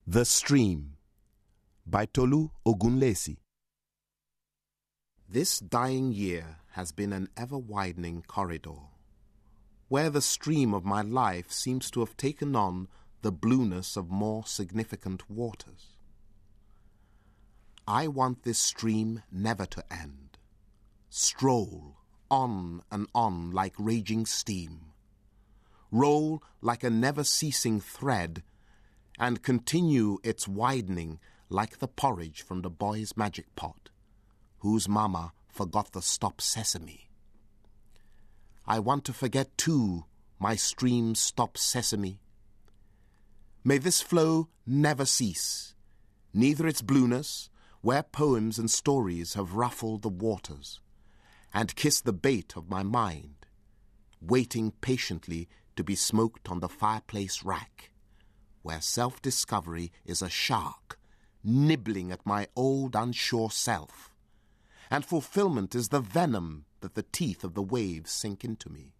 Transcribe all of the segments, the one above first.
The Stream by Tolu Ogunlesi. This dying year has been an ever-widening corridor, where the stream of my life seems to have taken on the blueness of more significant waters. I want this stream never to end. Stroll on and on like raging steam. Roll like a never-ceasing thread and continue its widening like the porridge from the boy's magic pot, whose mama forgot the stop sesame. I want to forget, too, my stream's stop sesame. May this flow never cease, neither its blueness, where poems and stories have ruffled the waters, and kissed the bait of my mind, waiting patiently to be smoked on the fireplace rack, where self-discovery is a shark nibbling at my old unsure self, and fulfillment is the venom that the teeth of the waves sink into me.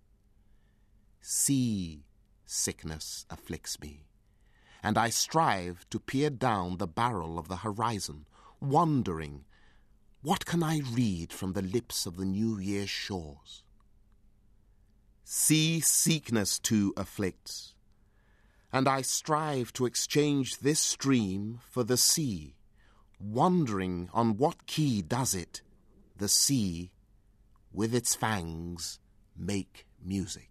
Sea sickness afflicts me, and I strive to peer down the barrel of the horizon, wondering, what can I read from the lips of the New Year's shores? Sea sickness too afflicts, and I strive to exchange this stream for the sea, wondering on what key does it, the sea, with its fangs, make music.